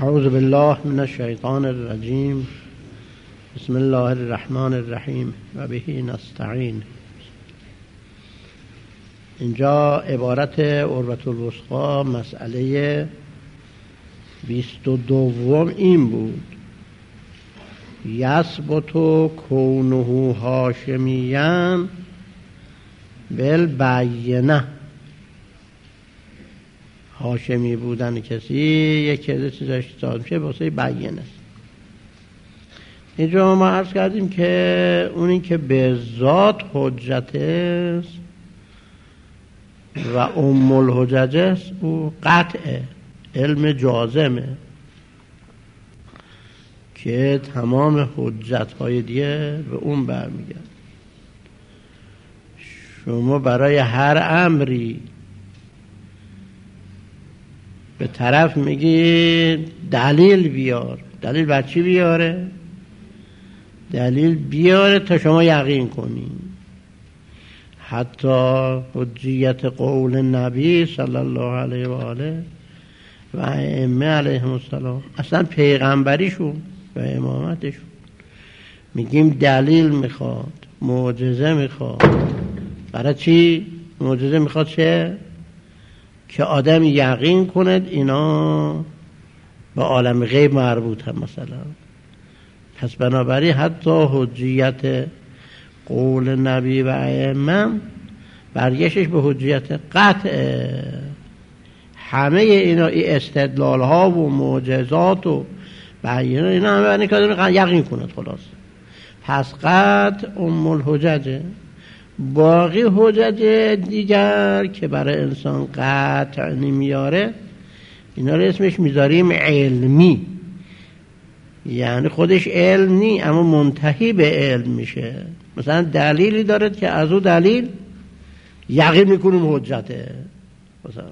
اعوذ بالله من الشیطان الرجیم. بسم الله الرحمن الرحیم و به نستعین. اینجا عبارت عروة الوثقی مسئله 22 این بود: یثبت کونه هاشمیا بالبینه. هاشمی بودن کسی یکی از چیزاش ثابت میشه واسه بیانه است. اینجا ما عرض کردیم که اونی که به ذات حجت است و ام الحجج است او قطعه، علم جازمه که تمام حجت های دیگه به اون برمیگرد. شما برای هر امری به طرف میگی دلیل بیار. دلیل بر چی بیاره؟ دلیل بیاره تا شما یقین کنی. حتی حجیت قول نبی صلی الله علیه و آله و ائمه علیهم السلام، اصلا پیغمبریشون و امامتشون، میگیم دلیل میخواد، معجزه میخواد. برای چی؟ معجزه میخواد چه؟ که آدم یقین کند اینا به عالم غیب مربوط هم مثلا. پس بنابراین حتی حجیت قول نبی و ائمه برگشتش به حجیت قطع. همه اینا استدلال ها و معجزات و بیان اینا همه برای که یقین کند خلاص. پس قطع ام الحجج. باقی حجج دیگر که برای انسان قطع نمیاره اینا رو اسمش میذاریم علمی، یعنی خودش علم نی اما منتهی به علم میشه. مثلا دلیلی دارد که از او دلیل یقین میکنیم حجته. مثلا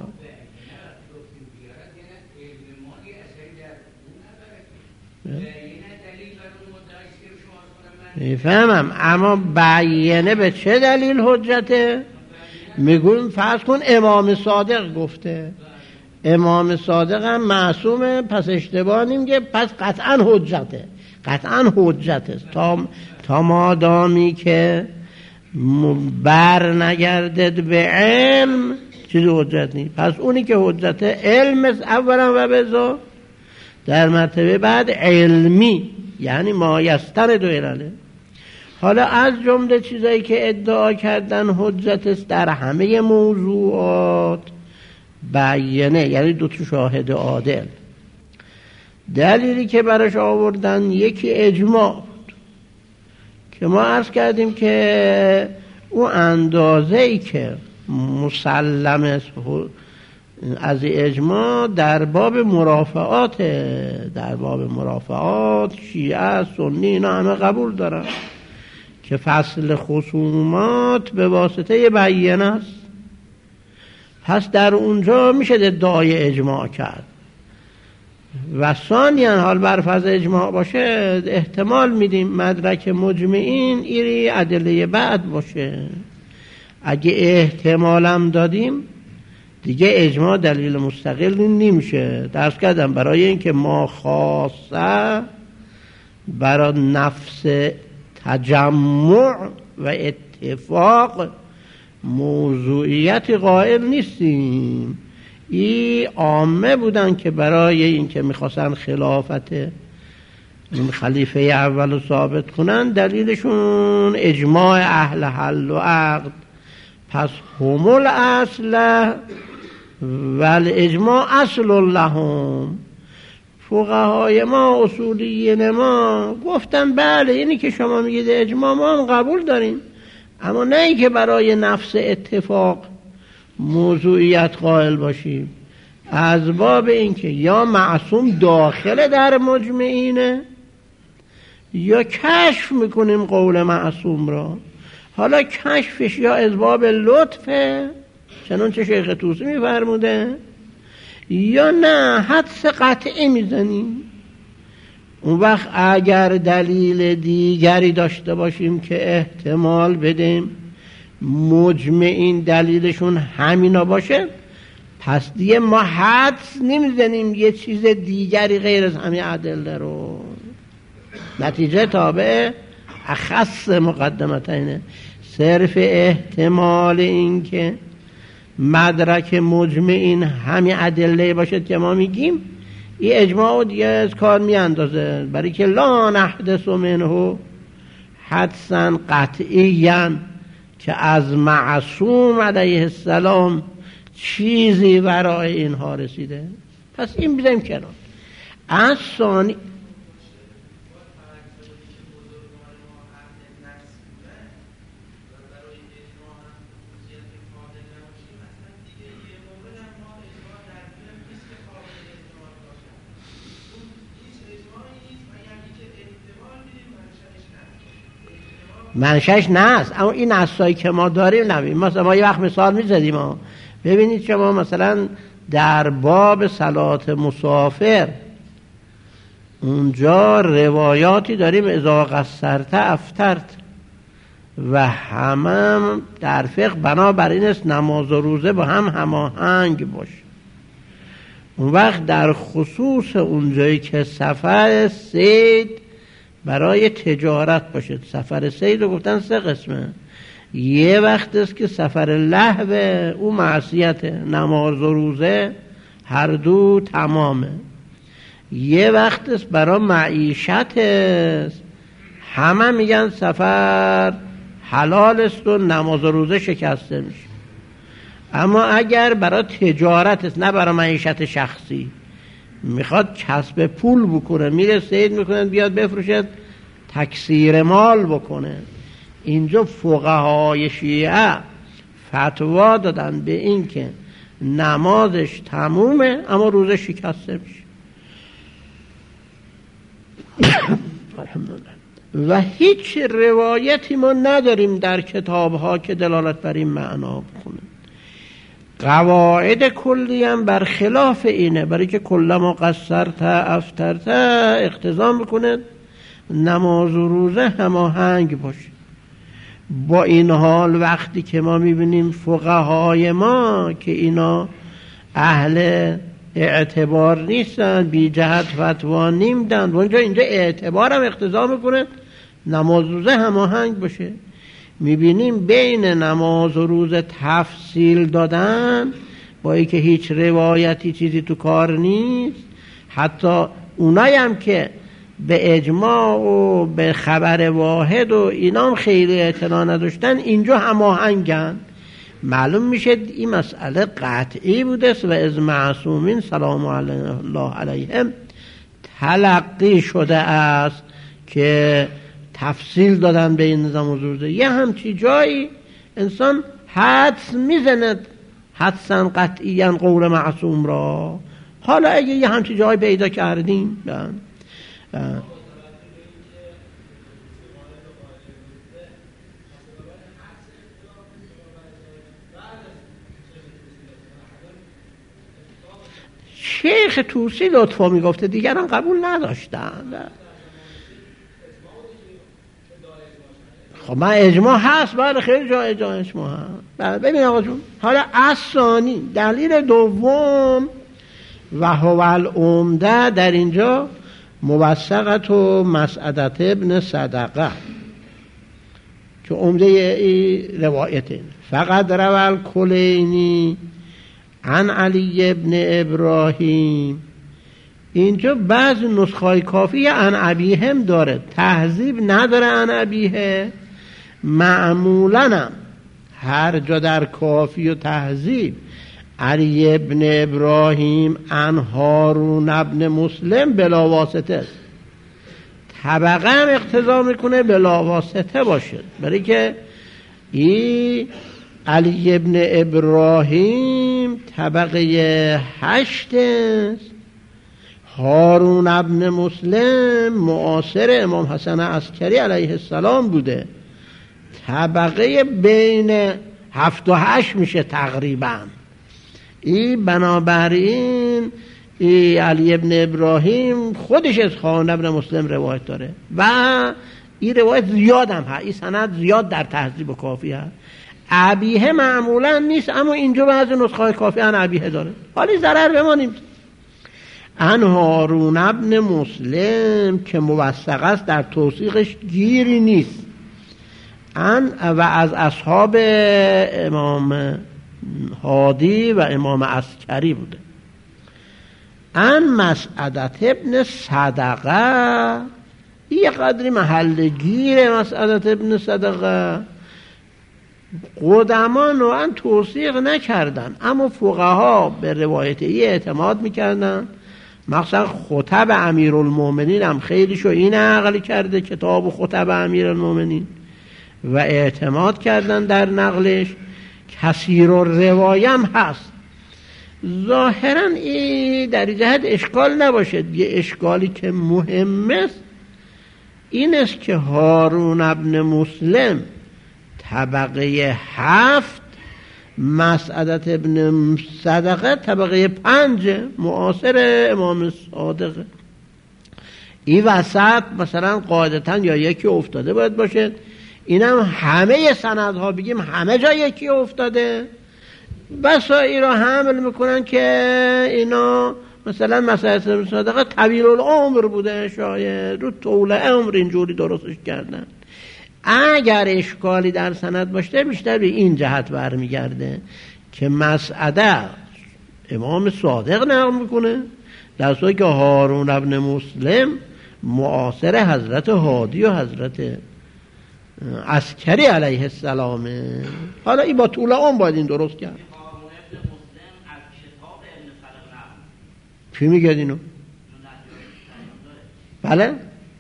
میفهمم، اما بیانه به چه دلیل حجته؟ میگویم فرض کن امام صادق گفته. امام صادق هم معصومه، پس اشتباه نمیگه، پس قطعا حجته. قطعا حجت است تا مادامی که بر نگردد به علم چیزی حجت نیست. پس اونی که حجت علم است اولا و بذار، در مرتبه بعد علمی، یعنی مایستر دو علله. حالا از جمله چیزایی که ادعا کردن حجت است در همه موضوعات بیانه، یعنی دو تا شاهد عادل. دلیلی که براش آوردن یکی اجماع بود که ما عرض کردیم که اون اندازه‌ای که مسلم است از اجماع در باب مرافعات، در باب مرافعات شیعه سنی اینا همه قبول دارن که فصل خصومات به واسطه بیانه است. پس در اونجا میشه ادعای اجماع کرد. و ثانیاً حال بر فرض اجماع باشه احتمال میدیم مدرک مجمعین ایری ادله بعد باشه. اگه احتمالم دادیم دیگه اجماع دلیل مستقل نمیشه. درس کردم برای اینکه ما خاصه برای نفس تجمع و اتفاق موضوعیت قائل نیستیم. این عامه بودن که برای اینکه میخواستن خلافت این خلیفه اول رو ثابت کنن دلیلشون اجماع اهل حل و عقد. پس هم الاصل والاجماع اصل لهم. فقهای ما اصولیین ما گفتن بله اینی که شما میگید اجماع ما هم قبول داریم، اما نه ای که برای نفس اتفاق موضوعیت قائل باشیم. از باب اینکه یا معصوم داخل در مجمعینه یا کشف میکنیم قول معصوم را. حالا کشفش یا از باب لطفه چنانچه شیخ طوسی میفرموده، یا نه حدس قطعی میزنیم. اون وقت اگر دلیل دیگری داشته باشیم که احتمال بدیم مجمعین دلیلشون همینا باشه، پس دیگه ما حدس نمیزنیم یه چیز دیگری غیر از همین ادله رو. نتیجه تابع اخص مقدمتینه. صرف احتمال این که مدرک مجمع این همین ادله باشد که ما میگیم، این اجماع دیگه از کار میاندازه، برای که لا نحدث منه حدسا قطعیاً که از معصوم علیه السلام چیزی برای اینها رسیده. پس این بیدیم کنار. از ثانی منشأش نست، اما این نصایی که ما داریم نبیم. مثلا ما یه وقت مثال میزدیم، ببینید شما مثلا در باب صلات مسافر اونجا روایاتی داریم اذا قصرت افطرت و همه در فقه بنابراین است نماز و روزه با هم هماهنگ باشه. اون وقت در خصوص اونجایی که سفر صید برای تجارت باشه، سفر صید رو گفتن 3 قسمه. یه وقت است که سفر لهو او معصیته، نماز و روزه هر دو تمامه. یه وقت است برای معیشت است، همه میگن سفر حلال است و نماز و روزه شکسته میشه. اما اگر برای تجارت است، نه برای معیشت شخصی، میخواد کسب پول بکنه، میره صید میکنه بیاد بفروشد تکثیر مال بکنه، اینجا فقهای شیعه فتوا دادن به این که نمازش تمومه اما روزه شکسته میشه. و هیچ روایتی ما نداریم در کتابها که دلالت بر این معنا بکنه. قواعد کلی هم برخلاف اینه، برای که کلما قصرت افطرت اقتضا میکنه نماز و روزه هماهنگ باشه. با این حال وقتی که ما میبینیم فقهای ما که اینا اهل اعتبار نیستن، بی جهت فتوا نمیدن، اینجا اعتبار هم اقتضا میکنه نماز و روزه هماهنگ باشه. میبینیم بین نماز و روزه تفصیل دادن، با اینکه هیچ روایتی چیزی تو کار نیست. حتی اونایی هم که به اجماع و به خبر واحد و اینام خیلی اعتنا نداشتن، اینجا هماهنگن. معلوم میشه این مسئله قطعی بوده و از معصومین سلام الله علیهم تلقی شده است که تفصیل دادن به این نظام روزه. یه همچی جایی انسان حدس میزند، حدسا قطعیاً قول معصوم را. حالا اگه یه همچی جایی پیدا کردیم شیخ توسی لطفا میگفته، دیگران قبول نداشتن. خب من اجماع هست، بله خیلی جا اجماع هست. ببین آقا جون، حالا ثانی دلیل دوم و هو العمده در اینجا موثقت و مسعدت ابن صدقه که عمده ای روایت این فقط روال کلینی عن علی ابن ابراهیم. اینجا بعض نسخای کافی عن ابیهم داره، تهذیب نداره عن ابیه. معمولاً هم هر جا در کافی و تهذیب علی ابن ابراهیم عن هارون ابن مسلم بلا واسطه است. طبقه هم اقتضا میکنه بلا واسطه باشد، برای که این علی ابن ابراهیم طبقه 8 است. هارون ابن مسلم معاصر امام حسن عسکری علیه السلام بوده، طبقه بین 7 و 8 میشه تقریبا. این بنابراین علی ابن ابراهیم خودش از هارون ابن مسلم روایت داره و این روایت زیاد هم هست، این سند زیاد در تهذیب و کافی هست. ابیه معمولا نیست، اما اینجا بعضی نسخه کافی ان ابیه داره. حالی ضرر بمانیم. ان هارون ابن مسلم که موثق است، در توثیقش گیری نیست. ان و از اصحاب امام هادی و امام عسکری بوده. ان مسعدت ابن صدقه، یه قدری محل گیر مسعدت ابن صدقه. قدما نوعا توثیق نکردن، اما فقها به روایت ای اعتماد میکردن. مخصوصا خطب امیرالمومنین هم خیلیشو این نقل کرده، کتاب خطب امیرالمومنین، و اعتماد کردن در نقلش. کثیر الروایم هست. ظاهرا این در جهت اشکال نباشد. یه اشکالی که مهم است این است که هارون ابن مسلم طبقه 7، مسعدت ابن صدقه طبقه 5 معاصر امام صادق. این وسط مثلا قاعدتا یا یکی افتاده باید باشه. اینم همه سندها بگیم همه جا یکی افتاده، بسایی را حمل میکنن که اینا مثلا مسعدت ابن صدقه طویل العمر بوده، شاید رو طول عمر اینجوری درستش کردن. اگر اشکالی در سند باشه بیشتر به این جهت برمیگرده که مسعده امام صادق نقل میکنه، در صورتی که هارون ابن مسلم معاصر حضرت هادی و حضرت عسکری علیه السلام. حالا این با طول عمر باید این درست کرد. چی میگه اینو؟ بله؟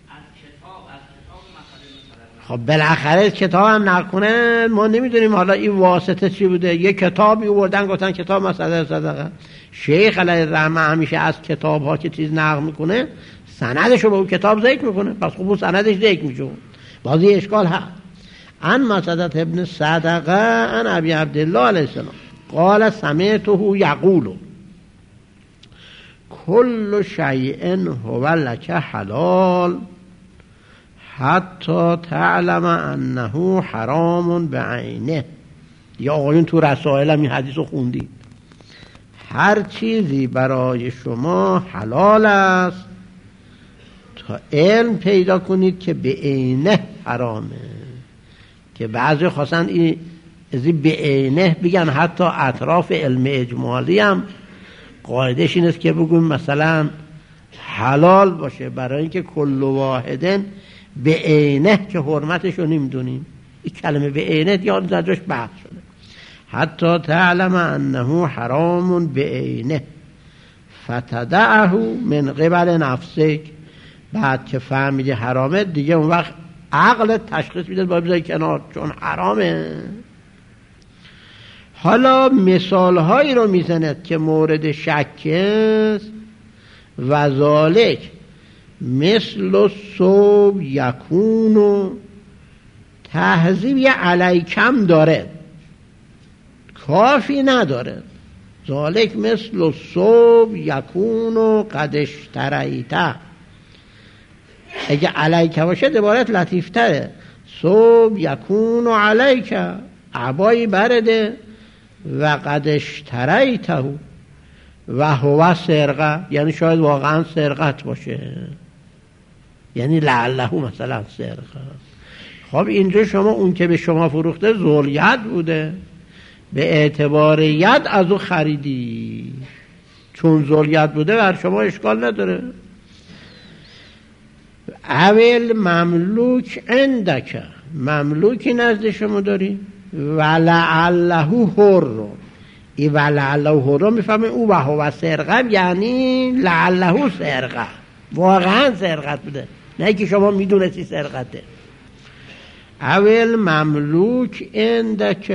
خب بالاخره کتاب هم نکنه ما نمیدونیم حالا این واسطه چی بوده. یه کتابی آوردن گفتن کتاب مسعدت صدقه. شیخ علیه الرحمه همیشه از کتاب ها که چیز نقل میکنه سندشو به اون کتاب ذکر میکنه، پس خب اون سندش ذکر میشه. بازی اشکال هست. ان مسعدت ابن صدقه ان ابی عبدالله علیه السلام قال سمعته یقول کل شیء هو لک حلال حتی تعلم انه حرام بعینه. یا آقایون تو رسائل هم این حدیث رو خوندید. هر چیزی برای شما حلال است تا علم پیدا کنید که به عینه حرامه. که بعضی خواستن این به عینه بگن حتی اطراف علم اجمالی هم قاعدش این است که بگویم مثلا حلال باشه، برای اینکه کل واحدن به عینه که حرمتش رو نمیدونیم. این کلمه به عینه یا در جاش بحث شده. حتی تعلم انه حرام به عینه فتدعه من قبل نفسک. بعد که فهمیدی حرامه دیگه اون وقت عقل تشخیص میده باید بذاری کنار چون حرامه. حالا مثال هایی رو میزند که مورد شک است. و ذالک مثل صوب یکون و تهذیب یه علیکم داره، کافی نداره. ذالک مثل صوب یکون و قدش تریته. اگه علیکه باشه عبارت لطیفتره. صوب یکون و علیکه، عبایی برده. و قدش تریته و هو سرقه، یعنی شاید واقعا سرقت باشه، یعنی لعله مثلا سرقه. خب اینجا شما اون که به شما فروخته ذوالید بوده، به اعتبار ید از او خریدی، چون ذوالید بوده بر شما اشکال نداره. اول مملوک عندک، مملوکی نزد شما داری. ولعله حر، این ولعله حر میفهمه او و هو سرقه، یعنی لعله سرقه، واقعا سرقت بوده، نه که شما میدونستی سرقته. اول مملوک عندک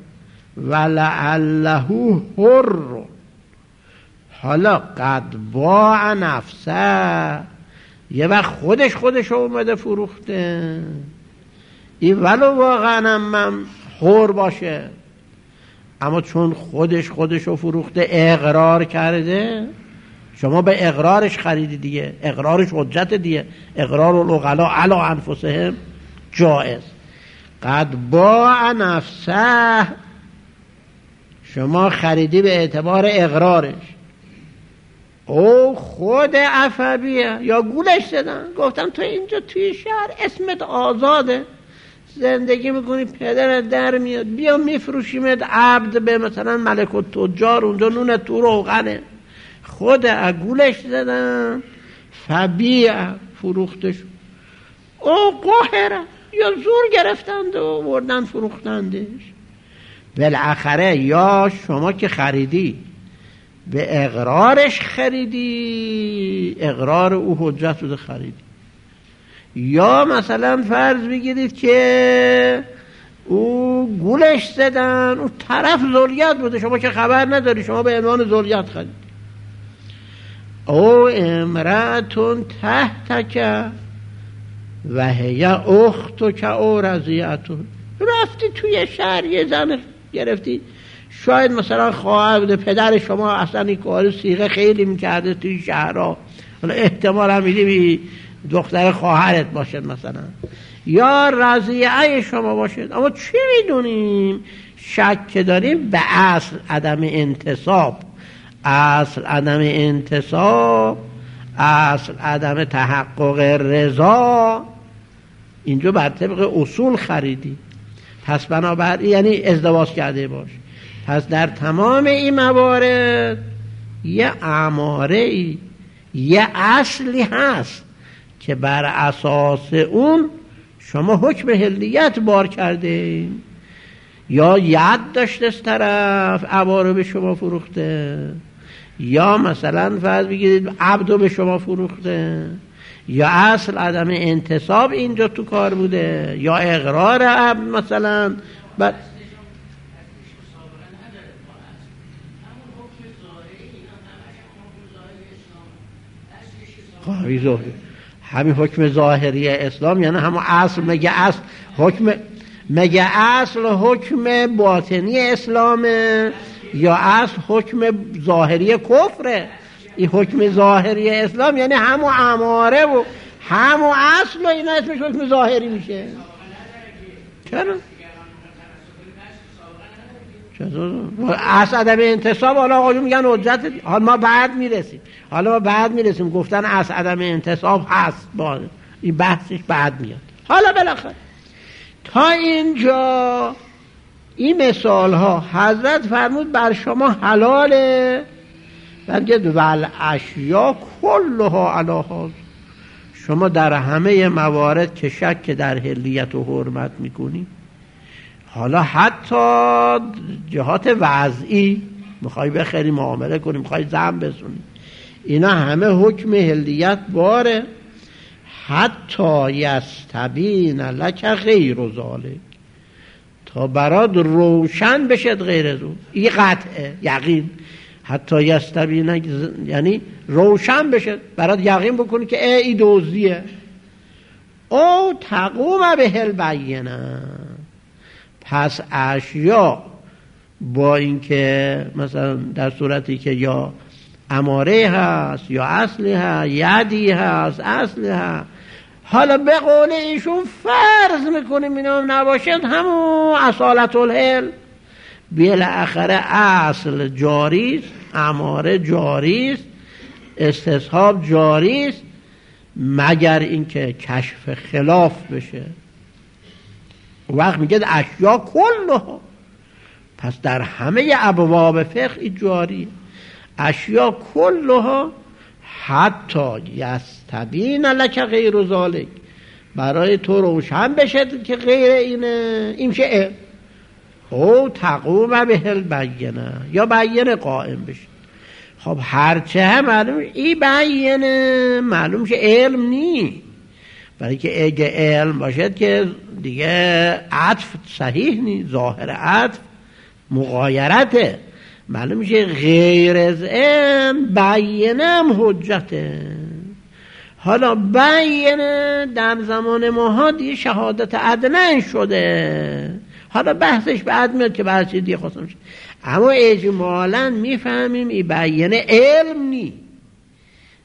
ولعله حر. حالا قد باع نفسه، یه وقت خودش اومده فروخته. این ولو واقعا هم حر باشه، اما چون خودش رو فروخته اقرار کرده، شما به اقرارش خریدی دیگه، اقرارش حجت دیگه. اقرار العقلاء علی انفسهم جائز. قد باع نفسه، شما خریدی به اعتبار اقرارش. او خود عفبیه، یا گولش زدن گفتن تو اینجا توی شهر اسمت آزاده، زندگی میکنی، پدرت در میاد، بیا میفروشیمت عبد به مثلا ملک التجار، اونجا نون تو روغنه. خود گولش زدن، فبیع، فروخته شد. او قهره، یا زور گرفتند و بردن فروختندش. بالاخره یا شما که خریدی به اقرارش خریدی، اقرار او حجت رو خریدی، یا مثلا فرض بگیرید که او گولش زدن، او طرف ذریت بوده، شما که خبر نداری، شما به عنوان ذریت خریدی. او امرأتون تحتک و هی اختک او رضیعتون، رفتی توی شهر یه زن گرفتی، شاید مثلا خواهر بوده، پدر شما اصلا این کار صیغه خیلی میکرده توی شهرها، حالا احتمال هم میدی دختر خواهرت باشد مثلا، یا رضیعه شما باشد. اما چی میدونیم؟ شک داریم به اصل عدم انتصاب، اصل عدم انتصاب، اصل عدم تحقق رضا. اینجا بر طبق اصول خریدی، پس بنابراین یعنی ازدواج کرده باش. پس در تمام این موارد یه اماره، یه اصلی هست که بر اساس اون شما حکم حلیت بار کرده، یا ید داشته از طرف عوارو به شما فروخته، یا مثلا فرض بگیرید عبدو به شما فروخته، یا اصل عدم انتصاب اینجا تو کار بوده، یا اقرار عبد مثلا. همین حکم ظاهری اسلام یعنی همون اصل. مگه اصل حکم باطنی اسلامه یا اصل حکم ظاهری کفره؟ این حکم ظاهری اسلام یعنی همون اماره و همون اصل و این اسمش حکم ظاهری میشه. چرا؟ اصل عدم انتصاب. حالا آقایون میگن حجت، حالا ما بعد میرسیم گفتن اصل عدم انتصاب هست، این بحثش بعد میاد. حالا بالاخره تا اینجا این مثال ها حضرت فرمود بر شما حلاله، بگید ول اشیا کلها علی هذا، شما در همه موارد که شک در حلیت و حرمت میکنی، حالا حتی جهات وضعی میخوای بخری معامله کنی، میخوای زن بسونی، اینا همه حکم حلیت باره. حتی یستبین لک غیر ذالک، تا برات روشن بشد غیر ذو، این قطعه یقین. حتی یستبین یعنی روشن بشد برات، یقین بکنی که ای دوزیه. او تقوم به البینه، پس اشیا با اینکه مثلا در صورتی که یا اماره هست یا اصلی هست، یدی هست اصلی هست، حالا به قول ایشون فرض میکنیم اینا نباشد همون اصالت الحل، بالاخره اصل جاریست، اماره جاریست، استصحاب جاریست، مگر اینکه کشف خلاف بشه. وقت میگه اشیا کلها، پس در همه ابواب فقه جاری اشیا کلها حتی یستبین لک غیر ذالک، برای تو روشن بشه که غیر اینه، این میشه او تقوم به البینه، یا بینه قائم بشه. خب هرچه معلوم این بینه معلوم شه علم نی، برای که اگه علم باشد که دیگه عطف صحیح نی، ظاهر عطف مغایرته، معلوم میشه غیر از علم بینه هم حجته. حالا بینه در زمان ما دیگه شهادت عدلن شده، حالا بحثش بعد میاد که بعد چیز دیگه خواستم شد، اما اجمالا میفهمیم این بینه علم نی،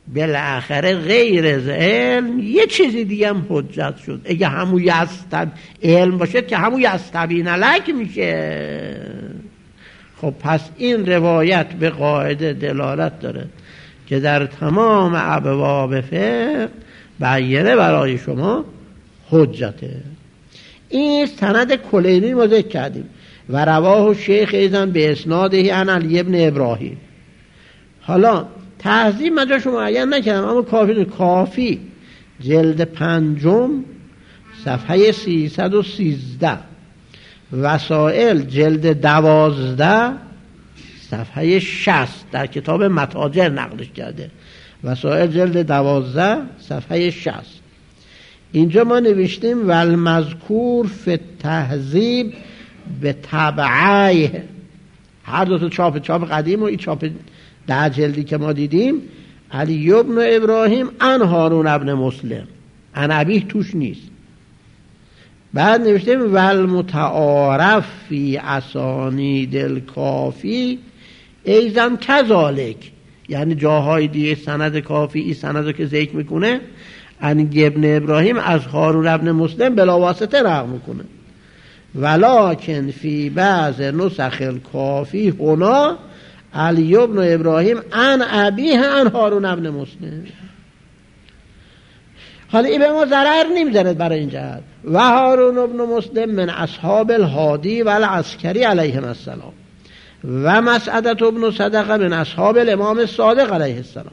بالاخره غیر از علم یه چیزی دیگه هم حجت شد. اگه همون علم باشد که همون یستبین لک میشه. خب پس این روایت به قاعده دلالت داره که در تمام ابواب فقه بیانه برای شما حجته. این سند کلینی ما ذکر کردیم و رواه شیخ ایزن به اسناده عن علی ابن ابراهیم. حالا تهذیب مجا شما معین نکردم، اما کافی جلد 5 صفحه 313، وسائل جلد 12 صفحه 60 در کتاب متاجر نقلش کرده. وسائل جلد 12 صفحه 60. اینجا ما نوشتیم والمذکور فی التهذیب به تبعیه. هر دو تا چاپ قدیم و این چاپ 10 جلدی که ما دیدیم، علی ابن ابراهیم عن هارون ابن مسلم، عن ابیه توش نیست. بعد نوشتیم والمتعارف فی اسانید الکافی ایضا کذالک، یعنی جاهای دیگه سند کافی این سند که ذکر میکنه عن ابن ابراهیم از هارون ابن مسلم بلا واسطه نقل میکنه. ولکن فی بعض نسخ الکافی هنا علی ابن ابراهیم عن ابیه عن هارون ابن مسلم. حالا این به ما ضرر نمیزنه برای این جهت. و هارون ابن مسلم من اصحاب الهادی و العسکری علیهم السلام و مسعدت ابن صدقه من اصحاب الامام الصادق علیه السلام.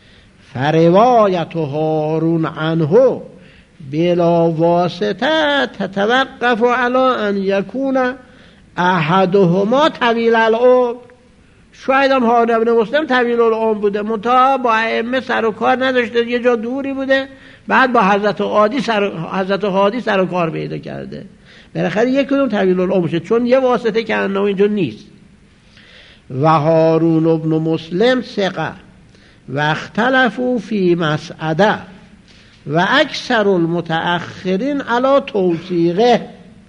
فروایت هارون عنه بلا واسطه تتوقف علی ان یکون احدهما طویل العمر. شاید هم هارون ابن مسلم طویل العمر بوده، منتها با ائمه سر و کار نداشته، یه جا دوری بوده، بعد با حضرت هادی سر و کار پیدا کرده. بالاخره یک کدوم طویل العمر شد، چون یه واسطه که انه اینجا نیست. و هارون ابن مسلم ثقه و اختلفوا فی مسعده و اکثر المتأخرین علی توثیقه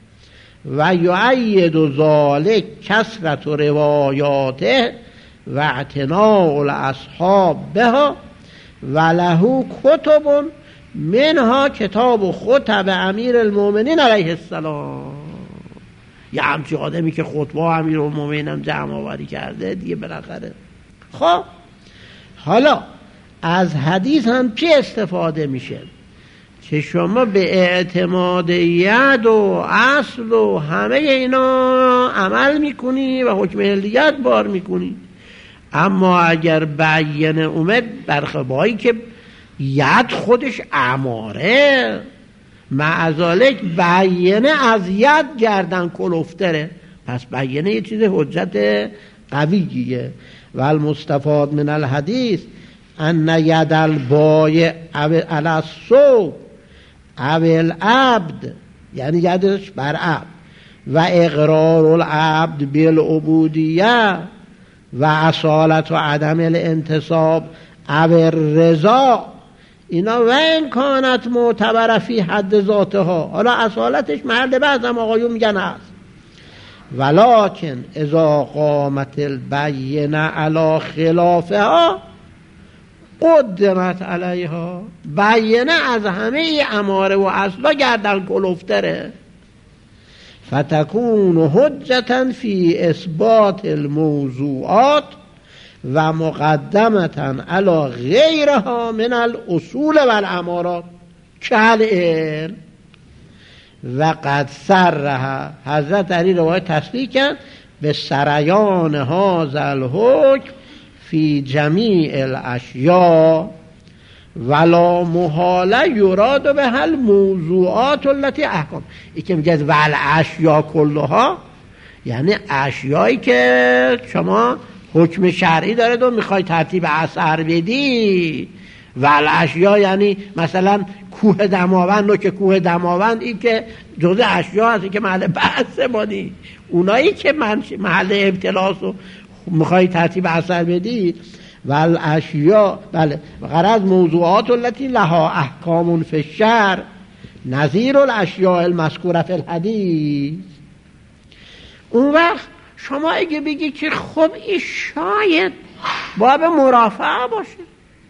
و یؤید ذلک کثرت روایاته و اعتناء الاصحاب بها و له کتب منها کتاب خطب امیر المؤمنین علیه السلام. یه همچی آدمی که خطبه امیر المؤمنین هم جمع آوری کرده دیگه بالاخره. خب حالا از حدیث هم چه استفاده میشه؟ که شما به اعتماد ید و اصل و همه اینا عمل میکنی و حکم علیت بار میکنی. اما اگر بیانه اومد برخبایی که ید خودش اماره، معذالک بیانه از ید گردن کلفتره، پس بیانه یه چیز حجت قویه. و المستفاد من الحدیث ان ید البایع علی الصوب او العبد، یعنی یدش بر عبد، و اقرار العبد بالعبودیه و اصالت و عدم الانتصاب او الرضا، اینا و این کانت معتبر فی حد ذاتها. حالا اصالتش محل بحث هم آقایون میگن هست. ولکن اذا قامت البینه علی خلافها قدمت علیها. بیانه از همه اماره و اصلا گردن کلفتره. فتکون حجتا فی اثبات الموضوعات و مقدمتا علی غیرها من الاصول و الامارات کالعلم. و قد سرها، حضرت در این روایت تصریح کرد به سریان هذا الحکم فی جمیع الاشیاء ولا محاله یراد به هل موضوعات التي احکام. این که میگه ول اشیاء کلها، یعنی اشیایی که شما حکم شرعی داره و میخوای ترتیب اثر بدی. ول اشیاء یعنی مثلا کوه دماوند، و که کوه دماوند این که جزء اشیاء هست که محل بحث مانی، اونایی که محل ابتلاس و میخوای ترتیب اثر بدی. ول اشیاء، بله، غرض موضوعات التي لها احکام فی الشرع نظیر الاشیاء المذکوره فی الحدیث. اون وقت شما اگه بگی که خب این شاید باب مرافعه باشه،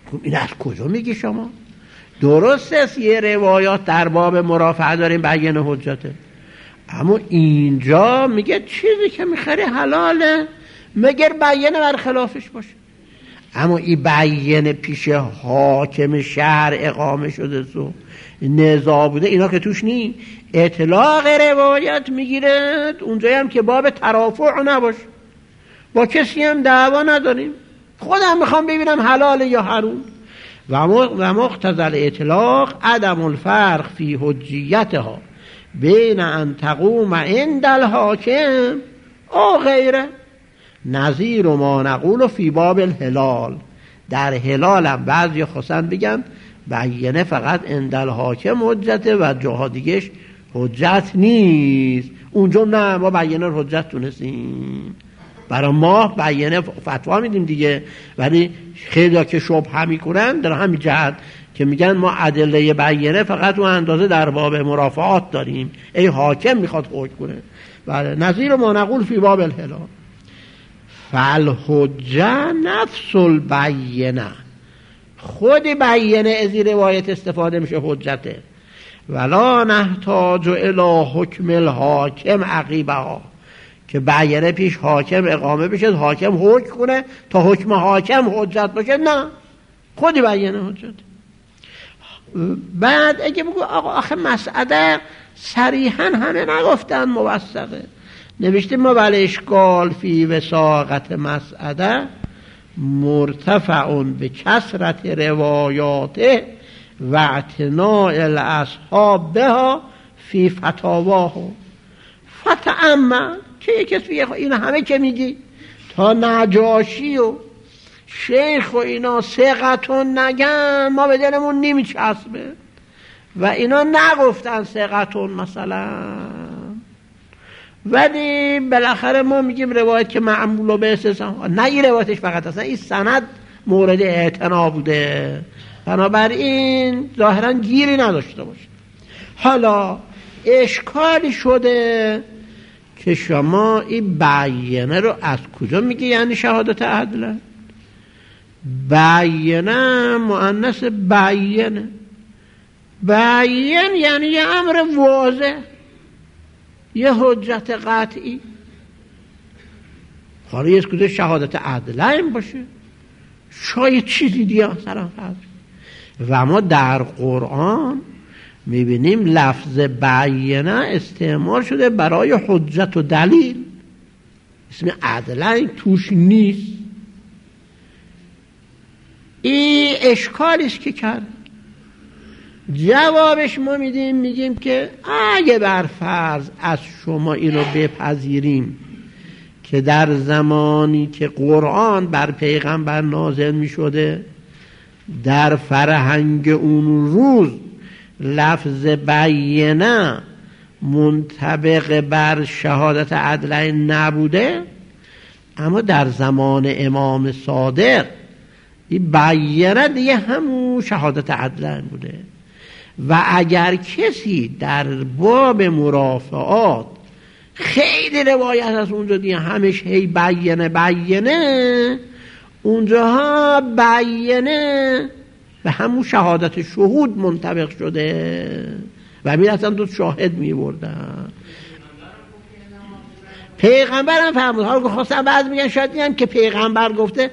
این از کجا میگی شما؟ درست است یه روایات در باب مرافعه داریم بیان حجته، اما اینجا میگه چیزی که میخری حلاله مگر بیانه بر خلافش باشه. اما این بیانه پیش حاکم شهر اقامه شده سو نزاع بوده، اینا که توش نی. اطلاق روایت میگیره اونجایی هم که باب ترافع نباشه، با کسی هم دعوا نداریم، خودم میخوام ببینم حلاله یا حرام. و مقتضی الاطلاق عدم الفرق فی حجیتها بین ان تقوم عند الحاکم او غیره نظیر ما نقول فی باب الهلال. در هلال هم بعضی خواستن بگن بیانه فقط عند الحاکم حجته و جاها دیگهش حجت نیست. اونجا نه، ما بیانه رو حجت تونستیم، برای ما بیانه فتوا میدیم دیگه. ولی خیلی که شبهه میکنن در همین جهت که میگن ما ادله بیانه فقط اون اندازه در باب مرافعات داریم، ای حاکم میخواد حکم کنه. بله، نظیر ما نقول فی باب الهلال. فالحجه نفس البینه، خود بیانه از این روایت استفاده میشه حجته. ولا نحتاج الی حکم الحاکم عقیبها، که بیانه پیش حاکم اقامه بشه، حاکم حکم کنه تا حکم حاکم حجت باشه، نه، خودی بیانه حجت. بعد اگه بگو آقا آخه مسئله صریحا همه نگفتن موثقه، نوشته ما بل اشکال فی وساقت مسئله مرتفع به کثرت روایاته و اعتناء الاصحاب بها فی فتاواه. فتأمل که کسی این همه که میگی تا نجاشی و شیخ و اینا ثقتون نگن ما به دلمون نمیچسبه و اینا نگفتن ثقتون مثلا، ولی بالاخره ما میگیم روایت که معمول به اساس نه این روایتش فقط اصلا این سند مورد اعتنا بوده، بنابراین ظاهرا گیری نداشته باشه. حالا اشکالی شده که شما این بیانه رو از کجا میگی یعنی شهادت عدل؟ بیانه مؤنث بیانه، بیان یعنی یه امر واضح، یه حجت قطعی. حالا یه کجا شهادت عدل این باشه، شاید چیزی دیگه سرم فرض. و ما در قرآن میبینیم لفظ بیانه استعمال شده برای حجت و دلیل، اسم عدل توش نیست. این اشکالی است که کرد. جوابش ما میگیم که اگه بر فرض از شما اینو بپذیریم که در زمانی که قرآن بر پیغمبر نازل میشده در فرهنگ اون روز لفظ بیانه منطبق بر شهادت عدلین نبوده، اما در زمان امام صادق این بیانه دیگه همون شهادت عدلین بوده. و اگر کسی در باب مرافعات خیلی روایت از اونجا دیگه همش هی بیانه اونجاها بیانه به همون شهادت شهود منطبق شده و میرفتن دو شاهد میبردن. پیغمبر هم فرمود. حالا خواستم بعض میگن شاید دیدن که پیغمبر گفته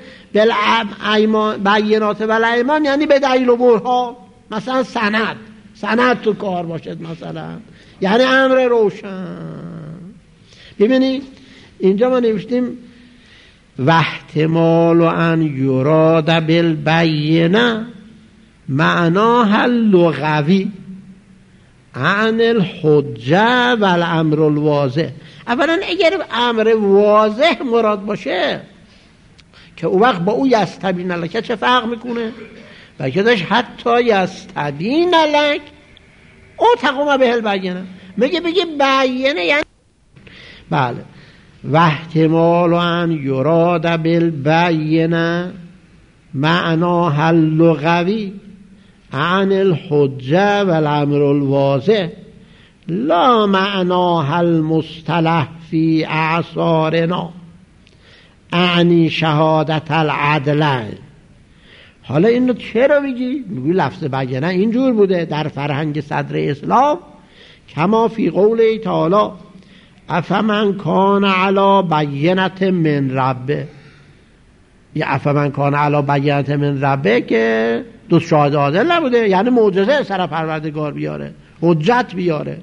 بینات و الایمان یعنی به دلیل و برهان، مثلا سند تو کار باشد مثلا، یعنی امر روشن. ببینید اینجا ما نوشتیم و احتمال ان یراد بالبینه معناها اللغوی عن الحجه و الامر الواضح. اولا اگر امر واضح مراد باشه که اون وقت با او یستبین لک چه فرق میکنه؟ بلکه داشت حتی یستبین لک او تقوم به البینه، بگه بیانه یعنی بله. و احتمال ان یراد بالبینه معناها اللغوی عن الحجه و الامر الواضح لا معناها المصطلح فی اعصارنا اعنی شهادت العدل حالا اینو چرا میگی؟ میگی لفظ بیانه اینجور بوده در فرهنگ صدر اسلام، کما فی قوله تعالی افمن کان علی بینة من ربه. یه افمن کان علی بینة من ربه که دو شاهد عادل نبوده، یعنی معجزه سر پروردگار بیاره، حجت بیاره.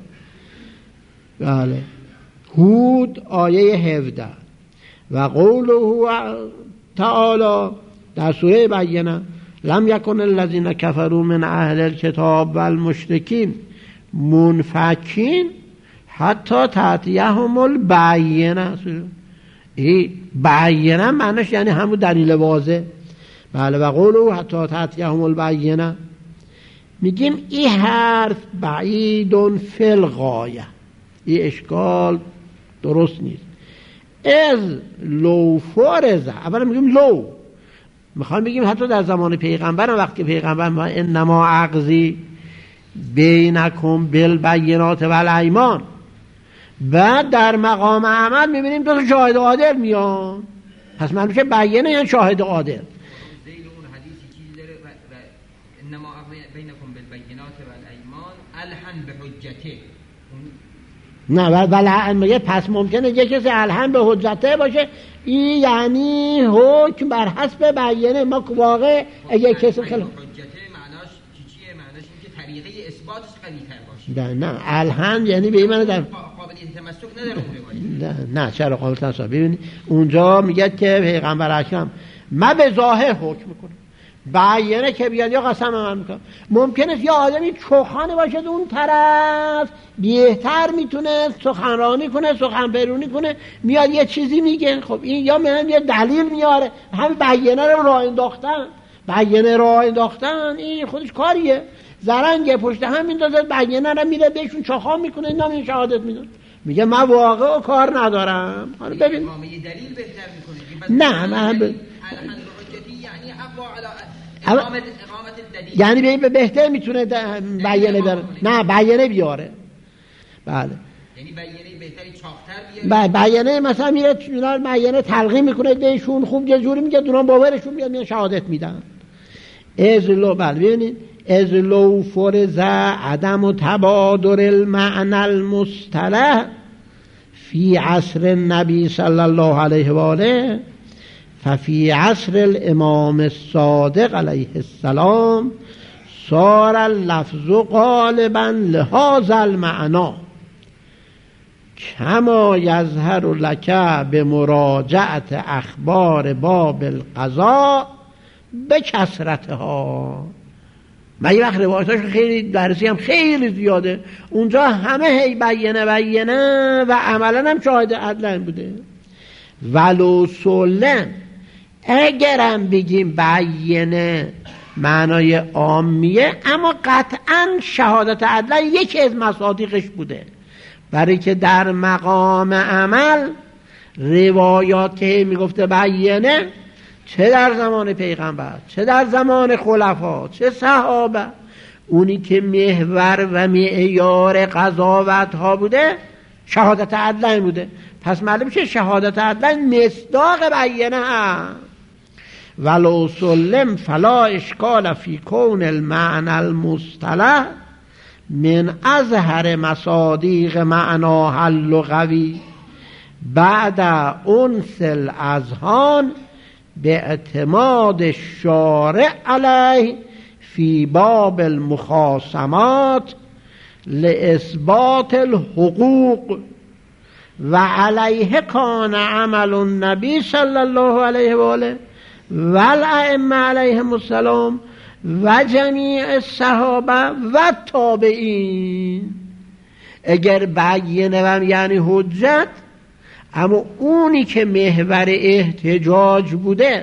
بله. هود آیه 17 و قوله تعالی در سوره بینه لم یکن الذین کفروا من اهل الکتاب والمشرکین منفکین حتی تأتیهم البینه. این بینه معنیش یعنی همون دلیل واضح. بله. و قوله حتی تأتیهم البینه، میگیم این حرف بعید فی الغایه، این اشکال درست نیست. از لو فرض، اولا میگیم لو، میخوایم بگیم حتی در زمان پیغمبر وقتی پیغمبر ما انما عقضی بینکم بالبینات والایمان، بعد در مقام عمل میبینیم دو شاهد عادل میان، پس من میشه بیانه یا شاهد عادل. زیر اون حدیثی چیزی داره انما بینکم بالبینات والایمان الحن بحجته. نه ولی پس ممکنه یه کسی الحن به حجته باشه، این یعنی حکم بر حسب بیانه. ما واقع اگه کسی خیلی حجته معناش چیه؟ معناش این که طریقه اثباتش قوی‌تر باشه. نه الحن یعنی به این معنی در قابلیت تمسک نداره اون روایت. نه چرا قابلیت تمسک؟ ببینید اونجا میگه که پیغمبر اکرم من به ظاهر حکم میکنم، بیانه که بیاد یا قسم من میکنم. ممکنه یه آدمی چوخانه باشه اون طرف بهتر میتونه سخنرانی کنه، سخن برونی کنه، میاد یه چیزی میگه، خب این یا من یه دلیل میاره. همین بیانه رو راه انداختن، بیانه راه انداختن این خودش کاریه. زرنگ پشت هم میندازه بیانه رو میره بهشون چاخان میکنه، اینا این شهادت میدن، میگه من واقعا کار ندارم. حالا ببین امام یه دلیل بهتر میکنه. نه من یعنی اقوا علی اقامت الدلیل، یعنی به بهتر میتونه بیانه بیاره. نه بیانه بیاره. بله. یعنی بیانه بهتری چاق‌تر بیاره. بیانه مثلا میره بیانه تلقی میکنه بهشون، خوب یه جوری میگه دوران باورشون میاد شهادت میدن. ازلو بله ببینید ازلو فرض عدم و تبادر المعنى المصطلح فی عصر النبی صلی الله علیه و آله ففي عصر الامام الصادق علیه السلام صار اللفظ غالبا لهذا المعنى کما یظهر لک بمراجعت اخبار باب القضاء بکثرتها. من یه وقت روایتاش خیلی درسی هم خیلی زیاده، اونجا همه هی بیانه و عملا هم شاهد عدل بوده. ولو سلم، اگرم بگیم بیانه معنای عامیه، اما قطعا شهادت عدل یکی از مصادیقش بوده، برای که در مقام عمل روایات که میگفته بیانه، چه در زمان پیغمبر چه در زمان خلفا چه صحابه، اونی که محور و معیار قضاوت ها بوده شهادت عدل بوده. پس معلوم شه شهادت عدل مصداق بیانه هم. ولو سلم فلا اشکال فی کون المعنى المصطلح من اظهر مصادیق معناها اللغوی بعد انس الاذهان به اعتماد الشارع علیه فی باب المخاصمات لاثبات الحقوق و علیه کان عمل النبی صلی الله علیه و آله و الائمه علیهم السلام و جمیع الصحابه و تابعین. اگر بیانه یعنی حجت، اما اونی که محور احتجاج بوده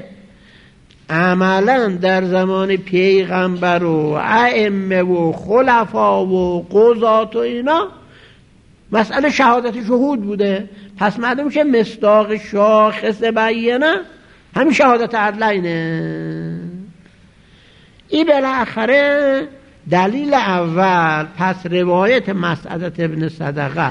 عملا در زمان پیغمبر و ائمه و خلفا و قضات و اینا مسئله شهادت شهود بوده. پس معلوم شه مصداق شاخص بیانه همین شهادت عدلینه. این بالاخره دلیل اول. پس روایت مسعدة ابن صدقه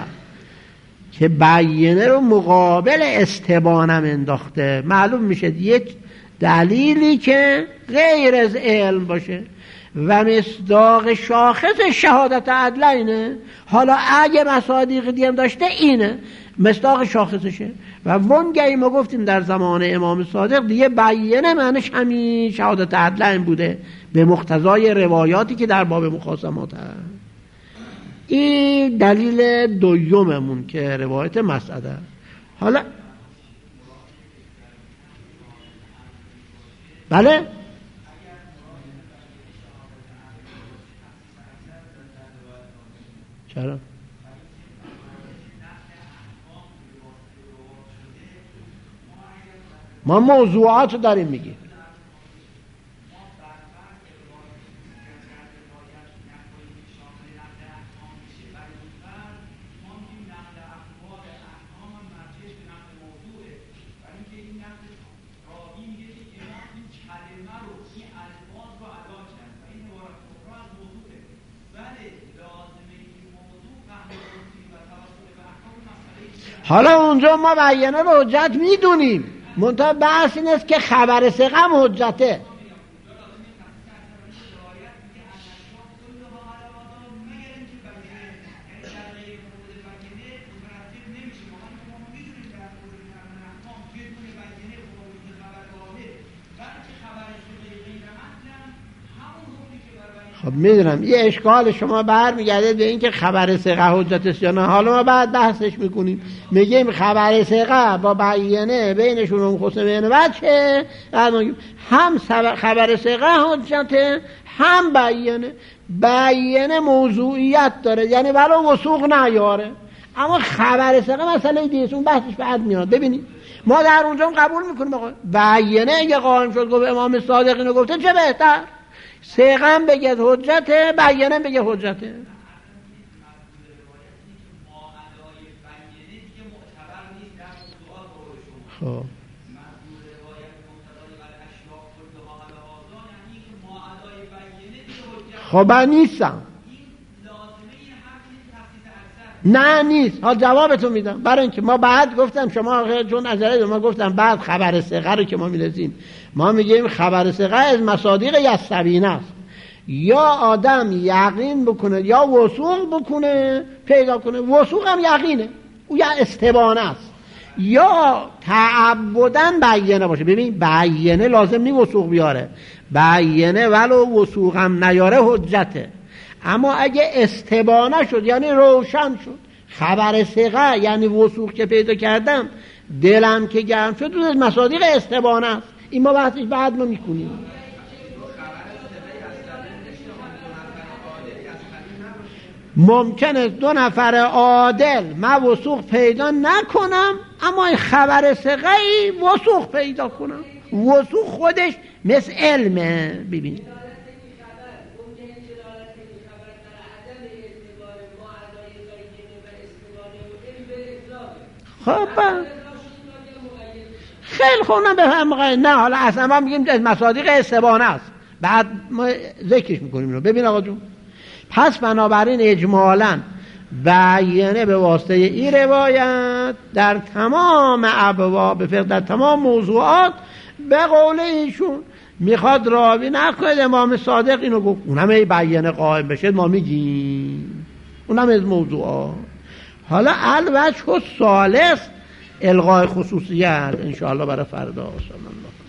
که بیانه رو مقابل استبانم انداخته، معلوم میشه یک دلیلی که غیر از علم باشه و مصداق شاخص شهادت عدلینه. حالا اگه مصادیق دیگه داشته اینه مصداق شاخصشه. و وانگهی ما گفتیم در زمان امام صادق دیگه بیانه معنیش همین شهادت عدلین بوده به مقتضای روایاتی که در باب مخاصمات هست. این دلیل دوممون که روایت مسعده. حالا بله چرا؟ ما موضوعات رو داریم میگیم. حالا اونجا ما بیانه رو حجت میدونیم، منتها بحث این است که خبر ثقه هم حجته. خب میدونم یه اشکال شما برمیگرده به این که خبر ثقه حجت است یا نه. حالا ما بعد بحثش میکنیم، میگیم خبر ثقه با بیانه بینشون مختص بینه بچه هم خبر ثقه حجته هم بیانه موضوعیت داره، یعنی ولو وثوق نیاره، اما خبر ثقه مسئله دیگه اون بحثش بعد میاد. ببینید ما در اونجا قبول میکنیم آقا بیانه اگه قائم شد گفت امام صادق اینو گفته چه بهتر، ثقه بگه حجته بیانه بگه حجته. خب خب نیستم نه نیست. ها جوابتون میدم. برای اینکه ما بعد گفتم شما چون نظریه ما گفتم بعد خبر ثقه رو که ما میرسیم ما میگیم خبر ثقه از مصادیق یستبینه است، یا آدم یقین بکنه یا وثوق بکنه پیدا کنه. وثوق هم یقینه، او یا استبانه است، یا تعبدن بیانه باشه. ببین بیانه لازم نی وثوق بیاره، بیانه ولو وثوق هم نیاره حجته. اما اگه استبانه شد یعنی روشن شد، خبر ثقه یعنی وثوق که پیدا کردم دلم که گرم شد از مصادیق استبانه است. این ما بحثش بعد ما میکنیم. ممکنه 2 نفر عادل من وثوق پیدا نکنم اما این خبر ثقه‌ای وثوق پیدا کنم. وثوق خودش مثل علمه. ببین خب خیلی خوب نه حالا اصلا ما میگیم از مصادیق استبانه است، بعد ما ذکرش میکنیم اینو. ببین آقا جون، پس بنابراین اجمالاً بیانه به واسطه این روایت در تمام ابواب فقه در تمام موضوعات به قول ایشون میخواد راوی نکنه امام صادق اینو گفت، اونم بیانه قائم بشه ما میگیم اونم از موضوعات. حالا الوجه الثالث الغای خصوصیت ان شاء الله برای فردا.